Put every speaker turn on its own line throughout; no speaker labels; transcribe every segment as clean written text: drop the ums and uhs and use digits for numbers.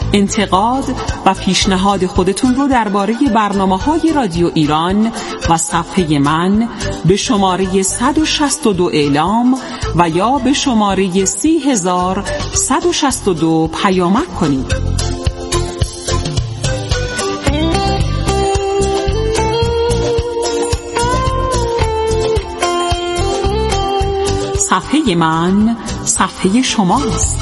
انتقاد و پیشنهاد خودتون رو درباره برنامه‌های رادیو ایران و صفحه من به شماره 162 اعلام و یا به شماره 30162 پیامک کنید. صفحه من صفحه شماست.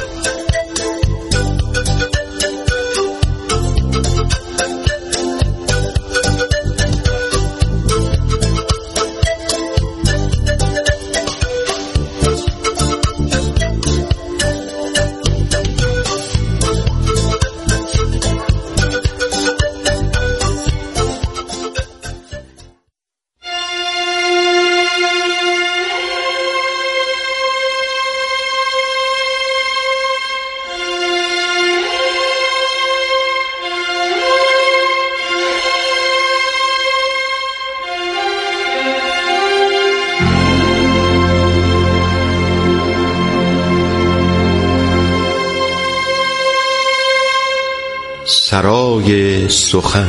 سرای سخن.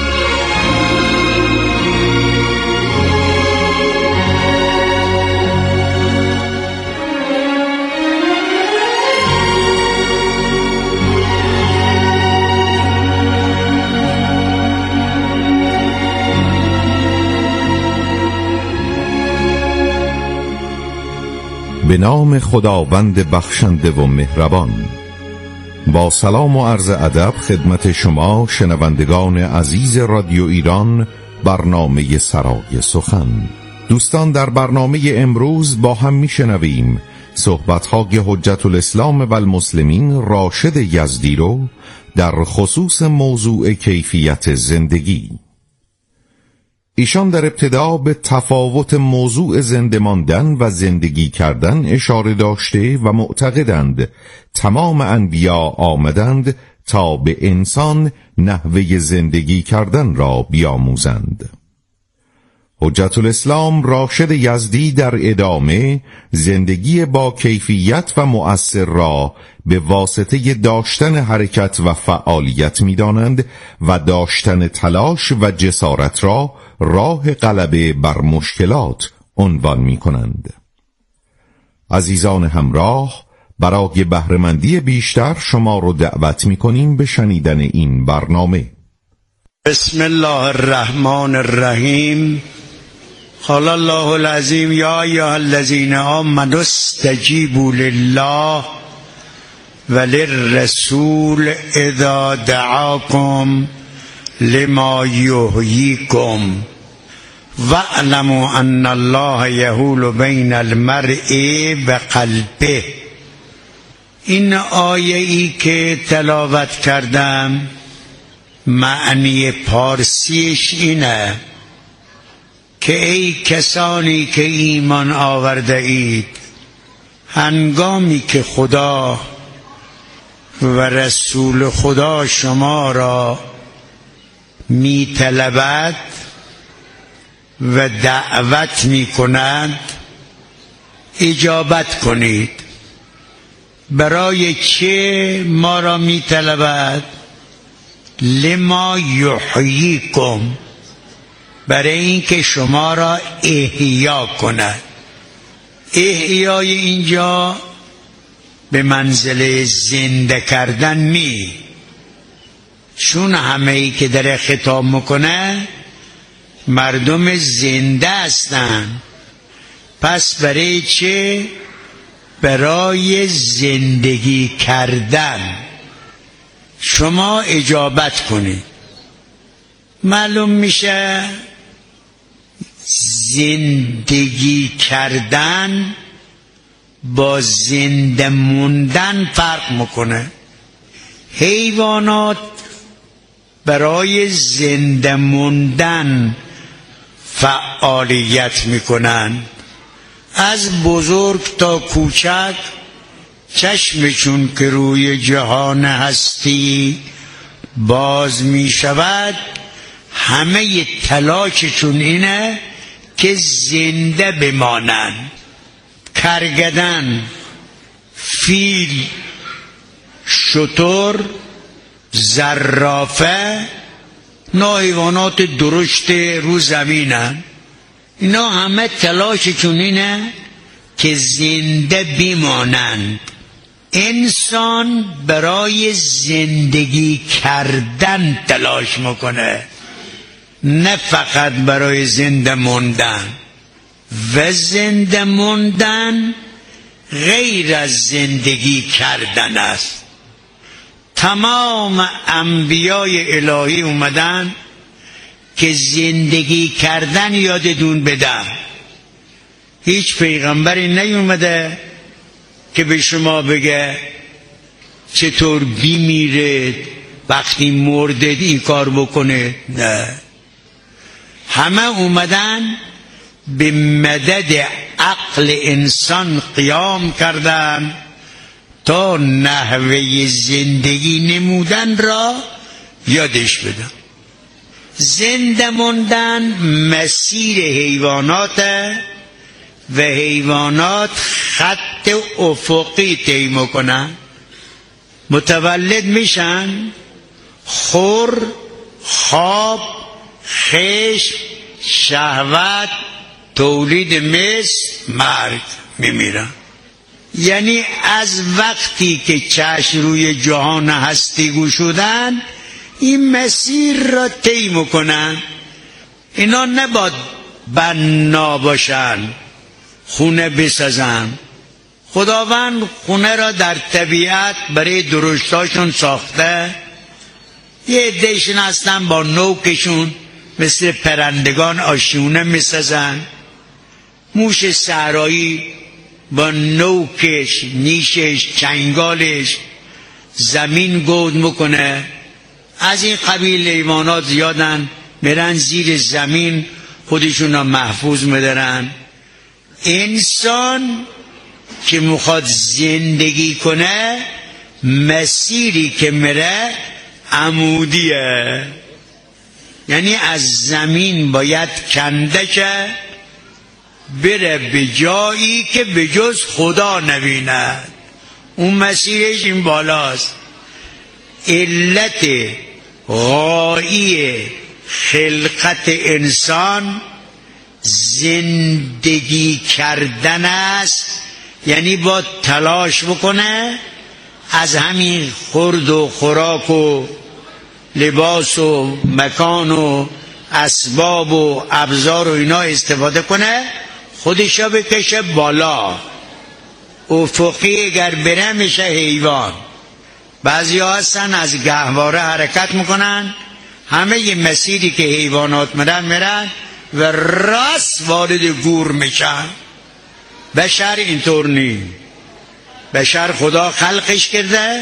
به نام خداوند بخشنده و مهربان. با سلام و عرض ادب خدمت شما شنوندگان عزیز رادیو ایران، برنامه سرای سخن. دوستان، در برنامه امروز با هم میشنویم صحبت‌های حجت الاسلام و المسلمین راشد یزدی رو در خصوص موضوع کیفیت زندگی. ایشان در ابتدا به تفاوت موضوع زنده ماندن و زندگی کردن اشاره داشته و معتقدند تمام انبیا آمدند تا به انسان نحوه زندگی کردن را بیاموزند. حجت الاسلام راشد یزدی در ادامه زندگی با کیفیت و مؤثر را به واسطه داشتن حرکت و فعالیت می‌دانند و داشتن تلاش و جسارت را راه غلبه بر مشکلات عنوان می‌کنند. عزیزان همراه، برای بهره‌مندی بیشتر شما رو دعوت می‌کنیم به شنیدن این برنامه.
بسم الله الرحمن الرحیم. قال الله العظیم یا ایها الذین آمنوا استجیبوا لله وللرسول اذا دعاکم لما یحییکم واعلموا ان الله یحول بین المرء وقلبه. این آیه ای که تلاوت کردم معنی پارسیش اینه که ای کسانی که ایمان آورده اید، هنگامی که خدا و رسول خدا شما را می طلبد و دعوت می کند اجابت کنید. برای چه ما را می طلبد؟ لما یحییکم، برای اینکه شما را احیا کند. احیای اینجا به منزله زنده کردن نی، چون همه ای که در خطاب میکنه مردم زنده هستن. پس برای چه؟ برای زندگی کردن. شما اجابت کنید. معلوم میشه زندگی کردن با زنده موندن فرق میکنه. حیوانات برای زنده موندن فعالیت میکنن. از بزرگ تا کوچک چشمشون که روی جهان هستی باز میشود، همه تلاششون اینه که زنده بمانن. کرگدن، فیل، شتر زرافه، اینا حیوانات درشت رو زمینن. اینا همه تلاششون اینه که زنده بمانند. انسان برای زندگی کردن تلاش میکنه، نه فقط برای زنده موندن. و زنده موندن غیر از زندگی کردن است. تمام انبیای الهی اومدن که زندگی کردن یادتون بدن. هیچ پیغمبری نیومده که به شما بگه چطور بیمیرید، وقتی مردید این کار بکنه. نه، همه اومدن به مدد عقل انسان قیام کردن تا نحوه زندگی نمودن را یادش بدن. زنده موندن مسیر حیوانات و حیوانات خط افقی طی میکنن، متولد میشن، خور، خواب، خشم، شهوت، تولید مثل، مرگ، میمیرن. یعنی از وقتی که چشم روی جهان هستی گشودن این مسیر را طی میکنن. اینا نباید بنا باشن، خونه بسازن. خداوند خونه را در طبیعت برای درشتاشون ساخته. یه عده‌شون هستن با نوکشون مثل پرندگان آشیونه میسازن. موش صحرایی با نوکش، نیشش، چنگالش زمین گود میکنه. از این قبیل حیوانات زیادن، میرن زیر زمین خودشون را محفوظ میدارن. انسان که میخواد زندگی کنه مسیری که میره عمودیه، یعنی از زمین باید کنده شه بره به جایی که به جز خدا نبیند. اون مسیرش این بالاست. علت غایی خلقت انسان زندگی کردن است، یعنی با تلاش بکنه از همین خورد و خوراک و لباس و مکان و اسباب و ابزار و اینا استفاده کنه، خودشا بکشه بالا. افقی اگر بره میشه حیوان. بعضی ها هستن از گهواره حرکت میکنن، همه ی مسیری که حیوانات میرن و راست وارد گور میشن. بشر اینطور نیست. بشر خدا خلقش کرده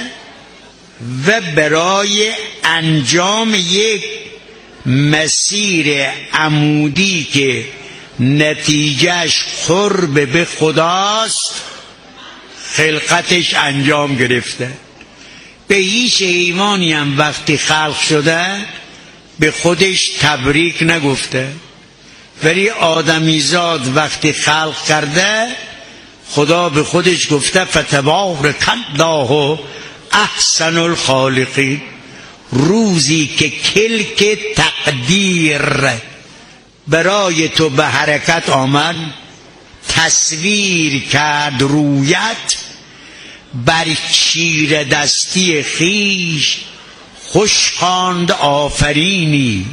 و برای انجام یک مسیر عمودی که نتیجهش قرب به خداست خلقتش انجام گرفته. به هیچ حیوانی هم وقتی خلق شده به خودش تبریک نگفته، ولی آدمیزاد وقتی خلق کرده خدا به خودش گفته فتبارک الله احسن الخالقین. روزی که کلک تقدیر برای تو به حرکت آمد، تصویر کرد رویت، بر چیر دستی خیش خوش خواند آفرینی.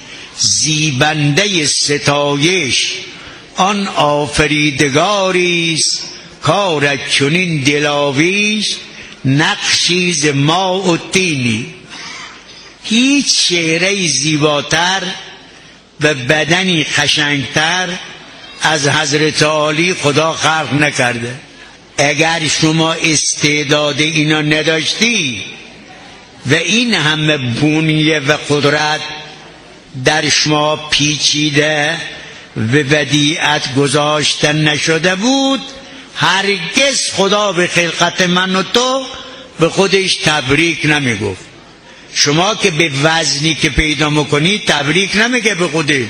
زیبنده ستایش آن آفریدگاریست، کارت چنین دلاویز نقشی ز ماء و طینی. هیچ چهره زیباتر و بدنی خشنگتر از حضرت عالی خدا خلق نکرده. اگر شما استعداد اینا نداشتی و این همه بنیه و قدرت در شما پیچیده و ودیعت گذاشته نشده بود، هرگز خدا به خلقت من و تو به خودش تبریک نمیگفت. شما که به وزنی که پیدا میکنی تبریک نمیگه به خودش.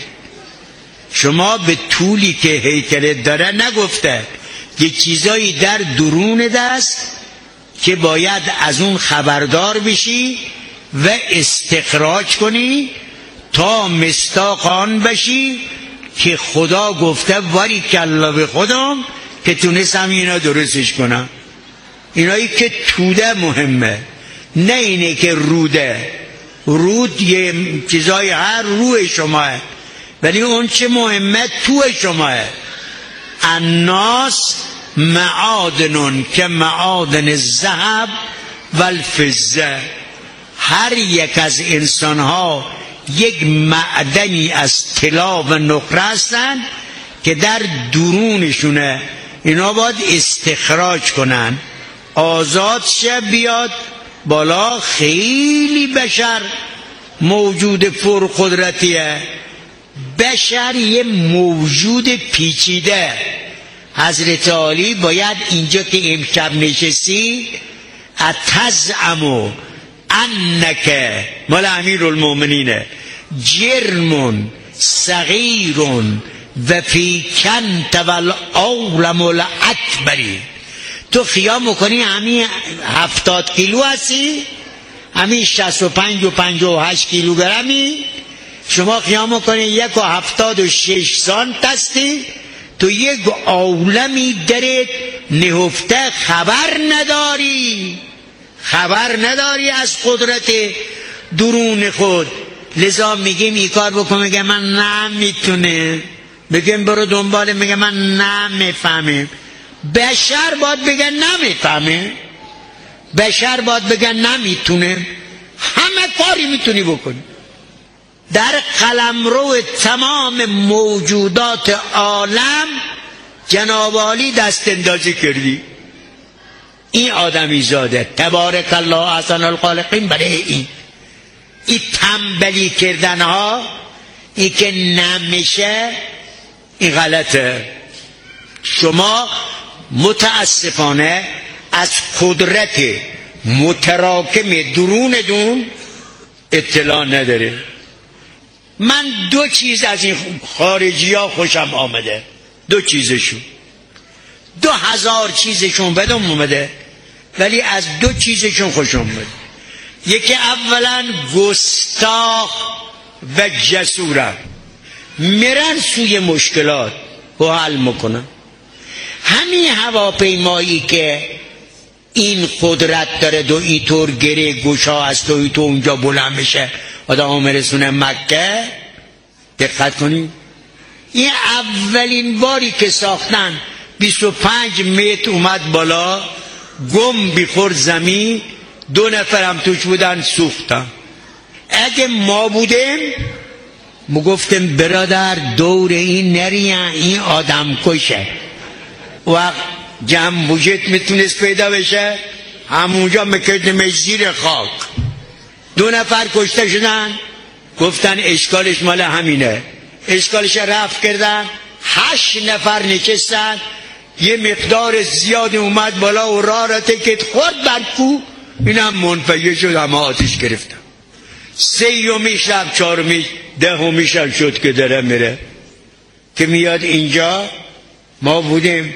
شما به طولی که هیکلت داره نگفته. یه چیزایی در درون دست که باید از اون خبردار بشی و استخراج کنی تا مصداق آن بشی که خدا گفته واری کلا به خودم که تونستم اینا درستش کنم. اینایی که توده مهمه، نه اینه که روده. رود یه چیزای هر روح شماه، ولی اون چه مهمه تو شماه. الناس معادنون که معادن الذهب و الفضه. هر یک از انسانها یک معدنی از طلا و نقره هستند که در درونشونه. اینا باید استخراج کنن، آزاد شه، بیاد بالا. خیلی بشر موجود پرقدرتیه. بشر یه موجود پیچیده. حضرت علی باید اینجا که امشب نشستی اتزعمو انک مال امیرالمؤمنینه جرم صغیرون و فیکنت والعالم الاکبری. تو خیال میکنی همین 70 کیلو هستی، همین 65 و 58 کیلوگرمی. شما خیال میکنی 1.76 سانت هستی، تو یک عالمی درت نهفته، خبر نداری از قدرت درون خود. لذا میگیم این کار بکن، میگه من نمیتونه، بگیم برو دنباله، میگه من نمیفهمم. بشر باید بگه نمیفهمه، بشر باید بگه نمیتونه. همه کاری میتونی بکنی. در قلمرو تمام موجودات عالم جناب عالی دست اندازی کردی. این آدمی زاده تبارک الله احسن الخالقین. برای این تنبلی کردن ها، این که نمیشه، این غلطه. شما متاسفانه از قدرت متراکم درون اطلاع نداره. من 2 چیز از این خارجی ها خوشم آمده، 2 چیزشون، 2000 چیزشون بدم اومده، ولی از 2 چیزشون خوشم اومده. یکی اولا گستاخ و جسوره، میرن سوی مشکلات و حل میکنن. همین هواپیمایی که این قدرت داره دو اینطور گره گوشا از تو اونجا بلند میشه آدم میرسونه مکه، دقت کنید. این اولین باری که ساختن 25 متر اومد بالا، گم بیخورد زمین، 2 نفرم توش بودن سوختن. اگه ما بودیم گفتیم برادر دور این نریم، این آدم کشه. و جمع بوجت میتونست پیدا بشه، همونجا میکردیم زیر خاک. 2 نفر کشته شدن، گفتن اشکالش مال همینه، اشکالش رفت کردن. 8 نفر نشستن، یه مقدار زیاد اومد بالا و راه را تکت خورد بر کو، اینم منفجر شد، همه آتش گرفتن. 3 شب 4 10 شب شد که داره میره، که میاد اینجا. ما بودیم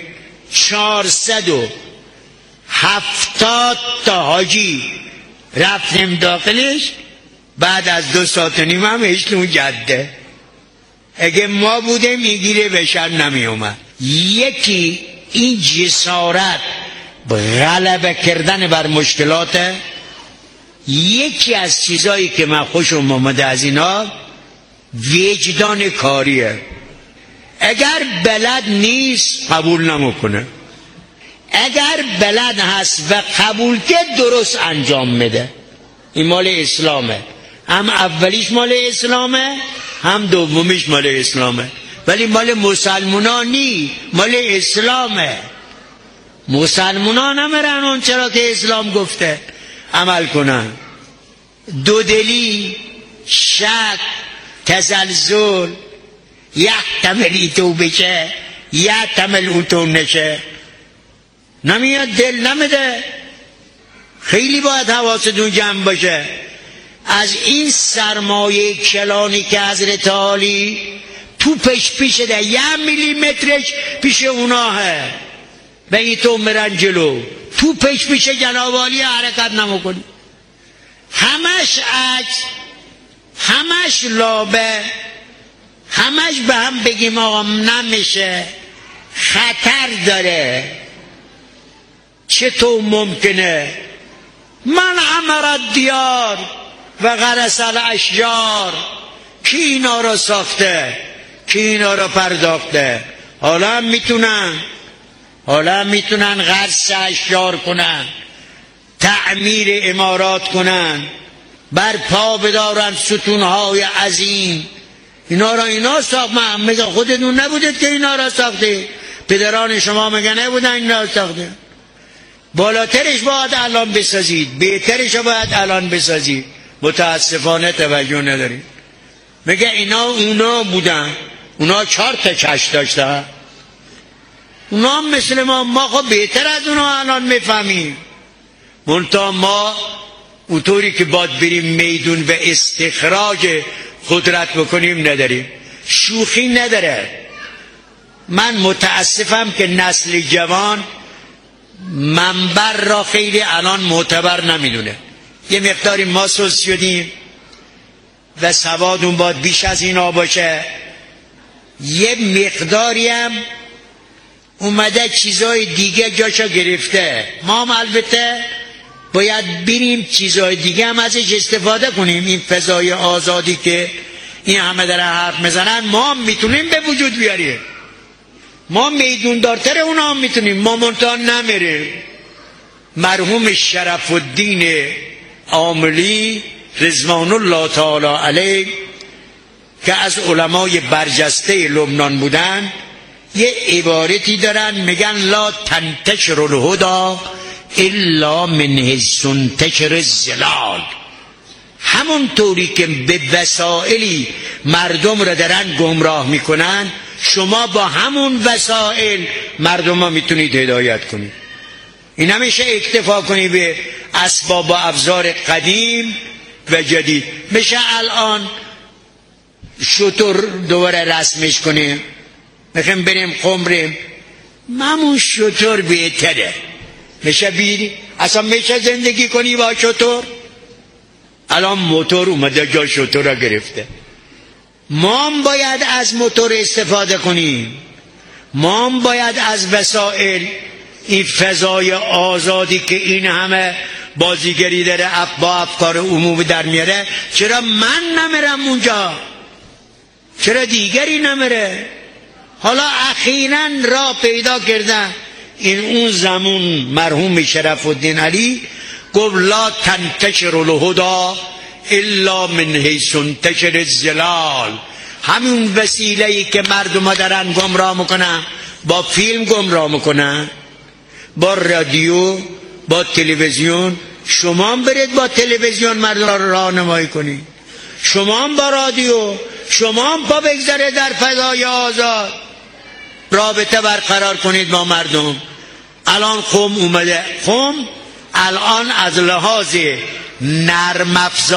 470 تا حاجی رفتیم داخلش، بعد از 2 ساعت و نیم هم هیچ جده. اگه ما بودیم میگیره بشر نمی اومد. یکی این جسارت غلبه کردن بر مشکلات. یکی از چیزایی که من خوشم اومده از اینا وجدان کاریه. اگر بلد نیست قبول نمیکنه، اگر بلد هست و قبول که درست انجام میده. این مال اسلامه، هم اولیش مال اسلامه، هم دومیش مال اسلامه، ولی مال مسلمانان نی، مال اسلامه. مسلمانان نمیرن اون چرا که اسلام گفته عمل کنن. دودلی، شک، تزلزل، یحتمل تو بشه، یحتمل اون تو نشه، نمیاد، دل نمیده. خیلی باید حواستون جمع باشه. از این سرمایه کلانی که حضرت عالی توپش پیش ده 1 میلیمترش پیش اوناهه، به این تو مرن جلو، توپش پیش جناب عالی حرکت نمیکنی. همه همش عجز، همش لابه، همش به هم بگیم آقا نمیشه، خطر داره. چطور ممکنه؟ من عمر دیار و غرس الاشجار، کی اینا رو ساخته، کی اینا رو پرداخته؟ حالا میتونن غرس اشجار کنن، تعمیر عمارات کنن، بر پا بدارن ستونهای عظیم. اینا ساخت. مگه خودتون نبودید که اینا را ساخته؟ پدران شما مگه نبودن اینا را ساخته؟ بالاترش باید الان بسازید، بهترش باید الان بسازید. متاسفانه توجه ندارید. مگه اونا بودن؟ اونا 4 تا چشم داشتن. اونا هم مثل ما خب بهتر از اونا الان میفهمیم. منتها ما اونطوری که باید بریم میدون و استخراج قدرت بکنیم نداریم. شوخی نداره. من متاسفم که نسل جوان منبر را خیلی الان معتبر نمیدونه. یه مقداری ما سوس شدیم و سواد اون باید بیش از اینا باشه. یه مقداری هم اومده چیزای دیگه جاشا گرفته. ما هم البته باید بریم چیزای دیگه هم ازش استفاده کنیم. این فضای آزادی که این همه داره حرف میزنن ما هم میتونیم به وجود بیاریم. ما میدون دارتر اونا هم میتونیم. ما منتها نمیریم. مرحوم شرف الدین عاملی رضوان الله تعالی علیه که از علمای برجسته لبنان بودن یه عبارتی دارن، میگن لا تنتشر الهدى الا من حیث تنتشر الظلال. همون طوری که به وسائلی مردم را دارن گمراه میکنن، شما با همون وسائل مردم ها میتونید هدایت کنید. این همیشه اکتفا کنی به اسباب و افزار قدیم و جدید. میشه الان شطور دوباره رسمش کنیم، میخوایم بریم قمریم، همون شطور بهتره. میشه بیری اصلا میشه زندگی کنی با شطور. الان موتور اومده جا شطور را گرفته. ما هم باید از موتور استفاده کنیم. ما هم باید از وسائل این فضای آزادی که این همه بازیگری داره با افکار عمومی در میاره. چرا من نمیرم اونجا؟ چرا دیگری نمیره؟ حالا اخیراً را پیدا کردن. این اون زمان مرحوم شرف الدین علی گفت لا تنتشر الهدى الا من حیث تنتشر الظلال. همون وسیله‌ای که مردم دارن گمراه میکنن، با فیلم گمراه میکنن، با رادیو، با تلویزیون. شما هم برید با تلویزیون مردم را راهنمایی کنید. شما هم با رادیو، شما هم با بگذاره در فضای آزاد رابطه برقرار کنید با مردم. الان قم اومده. قم الان از لحاظ نرم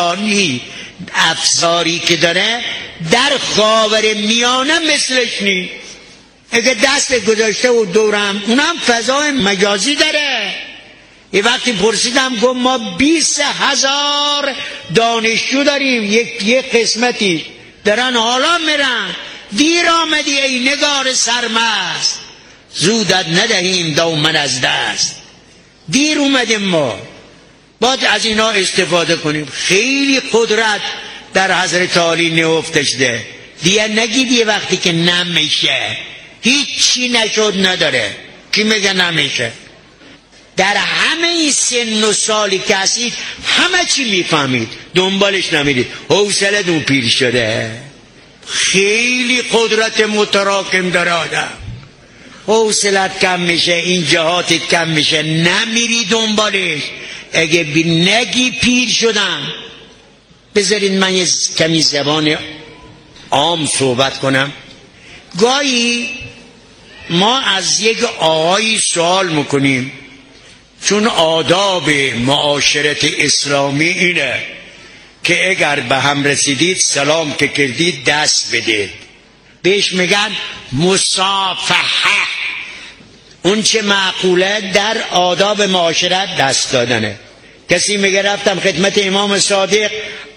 افزاری که داره در خاور میانه مثلش نیست. اگه دست گذاشته و دورم اونم فضای مجازی داره. یه وقتی پرسیدم گفت ما 20,000 دانشجو داریم، یک قسمتی دارن حالا میرن. دیر آمدی ای نگار سرمست، زودت ندهیم دامن از دست. دیر اومدیم. ما باید از اینا استفاده کنیم. خیلی قدرت در حضرت علی نهفته شده. دیگه نگید یه وقتی که نمیشه هیچی نشد نداره. کی میگه نمیشه؟ در همه این سن و سالی که هستید همه چی میفهمید، دنبالش نمیدید. حوصله دون پیر شده. خیلی قدرت متراکم داره آدم. حوصلت کم میشه، این جهاتت کم میشه، نمیری دنبالش. اگه نگی پیر شدم. بذارید من یه کمی زبان عام صحبت کنم. گاهی ما از یک آقایی سوال میکنیم، چون آداب معاشرت اسلامی اینه که اگر به هم رسیدید سلام که کردید دست بدید. بهش میگن مصافحه. اون چه معقوله در آداب معاشرت دست دادنه. کسی میگه رفتم خدمت امام صادق،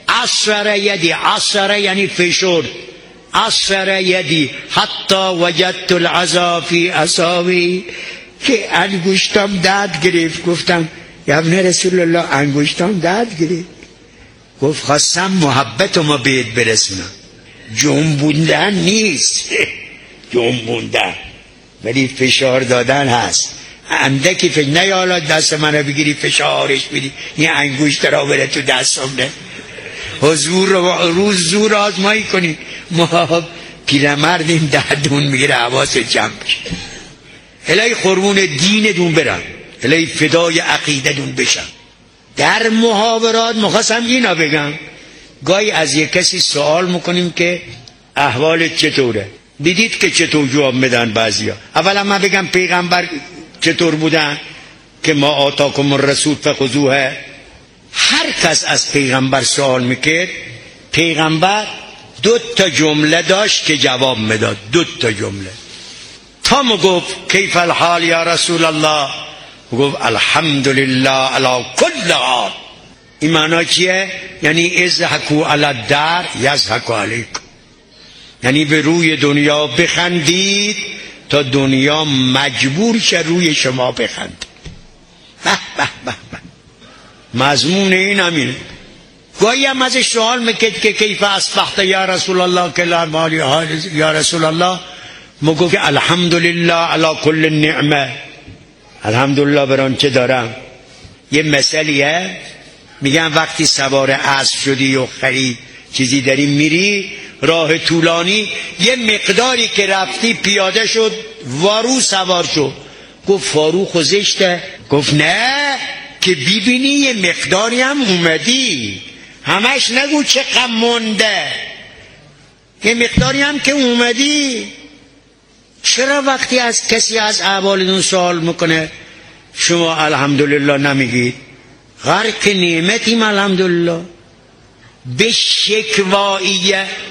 عصر یدی، عصر یعنی فشرد، عصر یدی حتی وجدت العزا فی اصابعی، که انگشتم درد گرفت. گفتم یا ابن رسول الله انگشتم درد گرفت. گفت خواستم محبت ما بهت برسونم. جنبوندن نیست، جنبوندن ولی فشار دادن هست. اندکی فکر نه حالا دست منو بگیری فشارش بدی این انگشت را بره تو دستم، نه حضور روز زور آزمایی کنی. ما پیرمردیم دردون میگیره، حواس جمع بشه. الهی قربون دینتون برم، الهی فدای عقیدتون بشم. در محاورات مخواستم اینا بگم، گاهی از یک کسی سوال میکنیم که احوالت چطوره، دیدید که چطور جواب میدن بعضیا. اولا من بگم پیغمبر چطور بودن که ما آتاکم الرسول فخذوه. هر کس از پیغمبر سوال میکرد، پیغمبر 2 جمله داشت که جواب میداد، 2 جمله. تا گفت کیف الحال یا رسول الله، گفت الحمدلله علی کل حال. این معنی چیه؟ یعنی اضحکوا علی الدار یضحک علیکم، یعنی به روی دنیا بخندید تا دنیا مجبور شه روی شما بخند. به به به به، مضمون این همینه. گاهی هم ازش سوال میکرد که کیف اصبحت یا رسول الله، که یا رسول الله مگو که الحمدلله علی کل نعمه، الحمدلله بر آنچه دارم. یه مسئله میگن وقتی سوار اسب شدی و خرید چیزی داری میری راه طولانی، یه مقداری که رفتی پیاده شد وارو سوار شد. گفت فاروق و زشته. گفت نه که ببینی یه مقداری هم اومدی، همش نگو چه غم مونده، یه مقداری هم که اومدی. چرا وقتی از کسی از احوالتون سوال میکنه شما الحمدلله نمیگید؟ غرق نعمتیم الحمدلله. به شکوایی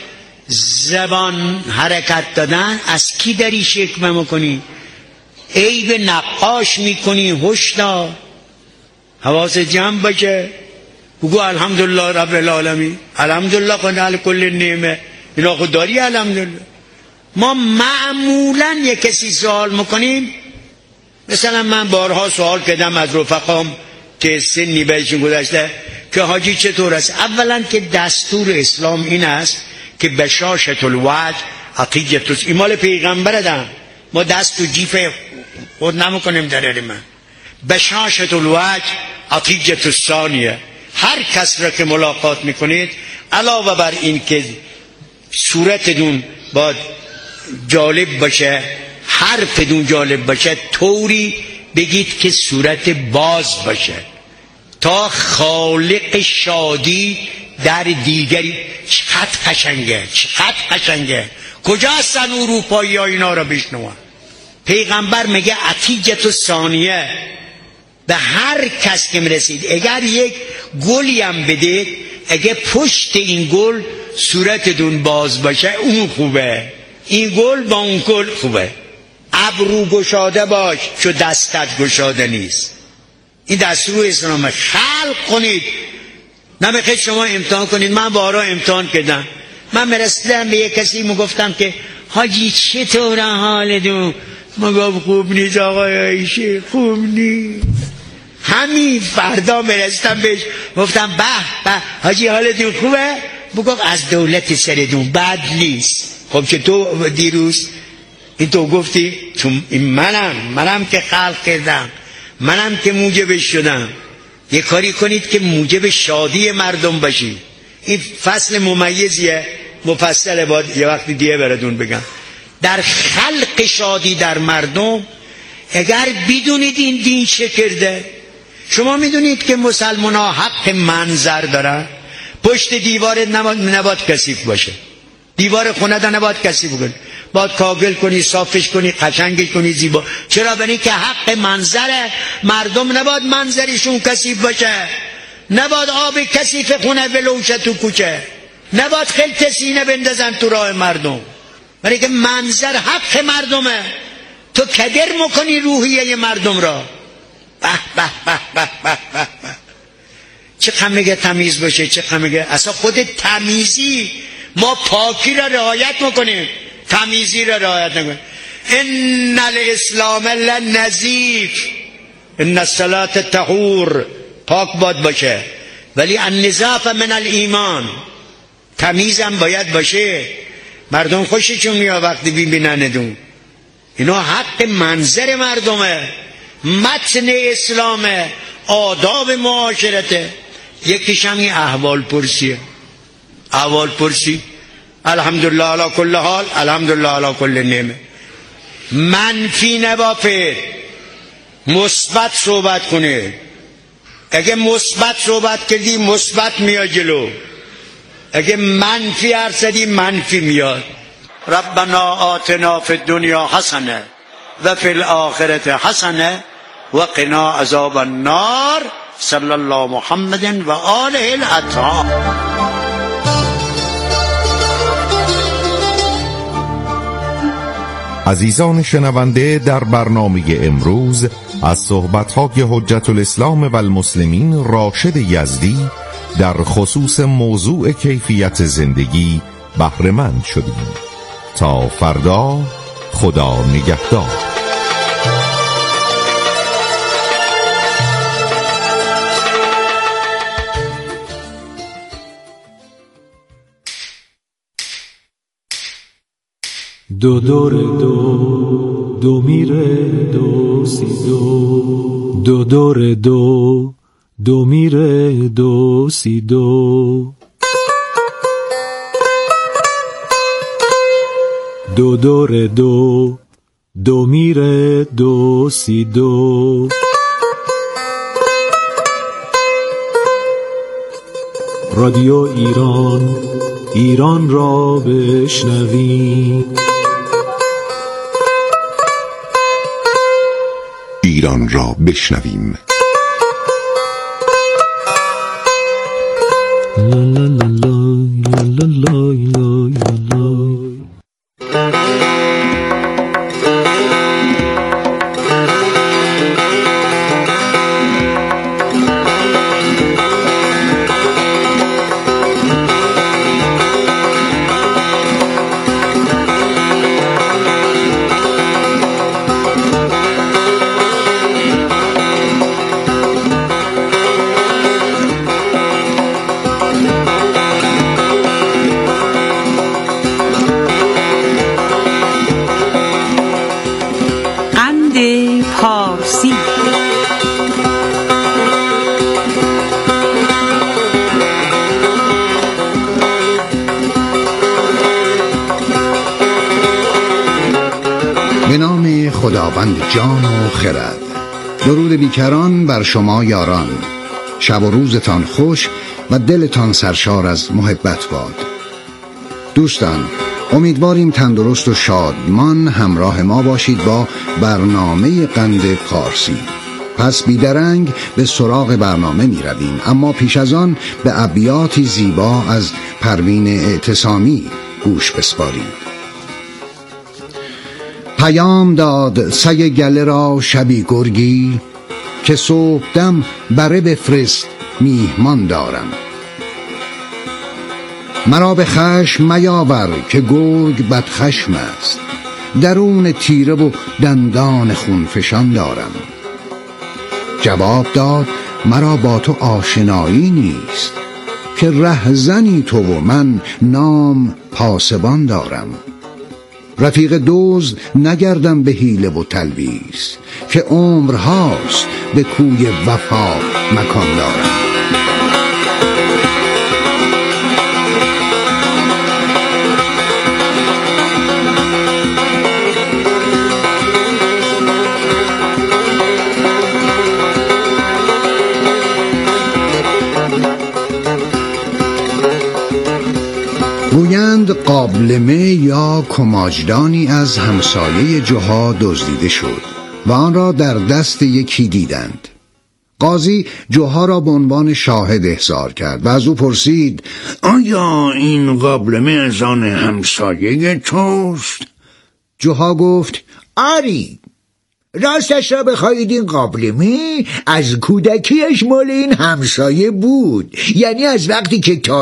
زبان حرکت دادن، از کی داری شکوه میکنی؟ عیب نقاش میکنی، هشدار، حواس جمع باشه. بگو الحمدلله رب العالمین، الحمدلله قد علی کل نعمه، اینا خود داری الحمدلله. ما معمولا یک کسی سوال میکنیم، مثلا من بارها سوال کردم از رفقام که سنی بهشون گذشته که حاجی چطور است. اولا که دستور اسلام این است که بشاشت الوجه عقیدت، ایمال پیغمبر دم، ما دست تو جیف خود نمیکنیم در من. بشاشت الوجه عقیدت الثانیه، هر کس را که ملاقات میکنید علاوه بر این که صورتتون باید جالب باشه، حرفتون جالب باشه، طوری بگید که صورت باز باشه تا خالق شادی در دیگری. چقدر قشنگه، چقدر قشنگه. کجا هستن اروپایی ها اینا را بشنون؟ پیغمبر میگه عتیجت ثانیه، به هر کس که میرسید اگر یک گلی هم بدید، اگه پشت این گل صورتتون باز باشه اون خوبه، این گل با اون گل خوبه. ابرو گشاده باش چو دستت گشاده نیست. این دستور اسلام. خلق کنید، نمیخواید شما امتحان کنید. من بارها امتحان کردم. من مرسیدم به یک کسی میگفتم که حاجی چطور حالتون؟ مگم خوب نیست آقای عایشه، خوب نیست. همین فردا مرسیدم بهش گفتم به به حاجی حالتون خوبه؟ بگم از دولت سردون بد نیست. خب چه تو دیروز این تو گفتی؟ چون منم که خلق کردم، منم که موجب شدم. یه کاری کنید که موجب شادی مردم باشید. این فصل ممیزیه، مفصله، باید یه وقتی دیگه براتون بگم. در خلق شادی در مردم، اگر بدونید این دین چه کرده. شما میدونید که مسلمان ها حق منظر دارن. پشت دیوارت نباید کثیف باشه، دیوار خونه دا نباید کثیف کنی، باید کاغل کنی، صافش کنی، قشنگش کنی، زیبا. چرا؟ برای که حق منظره. مردم نباید منظرشون کثیف باشه، نباید آب کثیف خونه بلوشه تو کوچه، نباید خلط سینه بندازن تو راه مردم، برای که منظر حق مردمه. تو کدر میکنی روحیه مردم را. به به به به به به. چه میگه تمیز باشه، چه میگه اصلا خود تمیزی، ما پاکی را رعایت میکنیم، تمیزی را رعایت نکنیم. ان الاسلام لنظیف، ان الصلاة طهور، پاک باد باشه، ولی النظافه من الایمان، تمیزم باید باشه. مردم خوششون میاد وقتی ببینندون. اینا حق منظر مردمه، متن اسلامه، آداب معاشرته. یکیش همین احوال پرسیه. احوال پرسی، الحمدلله علی کل حال، الحمدلله علی کل نعمه. منفی نبافه، مثبت صحبت کنه. اگه مثبت صحبت کردی مثبت میاد جلو، اگه منفی حرف زدی منفی میاد. ربنا آتنا فی الدنیا حسنه و فی الاخرة حسنه و قنا عذاب النار. صلی الله محمد و آله الاطهار.
عزیزان شنونده، در برنامه امروز از صحبت‌های حجت الاسلام و المسلمین راشد یزدی در خصوص موضوع کیفیت زندگی بهره مند شدیم. تا فردا، خدا نگهدار.
دو دور دو، دو میره دو سی دو، دو دور دو، دو میره دو سی دو، دو دور دو، دو میره دو سی دو. رادیو ایران، ایران را بشنویم،
ایران را بشنویم.
لا لا لا لا لا لا لا لا.
پارسی.
به نام خداوند جان و خرد. درود بیکران بر شما یاران، شب و روزتان خوش و دلتان سرشار از محبت باد. دوستان، امیدواریم تندرست و شادمان همراه ما باشید با برنامه قند پارسی. پس بیدرنگ به سراغ برنامه می رویم، اما پیش از آن به ابیاتی زیبا از پروین اعتصامی گوش بسپاریم. پیام داد سگ گله را شبی گرگی، که صبحدم بره بفرست میهمان دارم. مرا به خشم میاور که گرگ بدخشم است، درون تیره و دندان خونفشان دارم. جواب داد مرا با تو آشنایی نیست، که رهزنی تو و من نام پاسبان دارم. رفیق دزد نگردم به حیله و تلبیس، که عمرهاست به کوی وفا مکان دارم. گویند قابلمه یا کماجدانی از همسایه جوها دزدیده شد و آن را در دست یکی دیدند. قاضی جوها را به عنوان شاهد احضار کرد و از او پرسید: آیا این قابلمه از آن همسایه توست؟ جوها گفت: آری.
راستش را بخواهید این قابلمه از کودکیش مال این همسایه بود، یعنی از وقتی که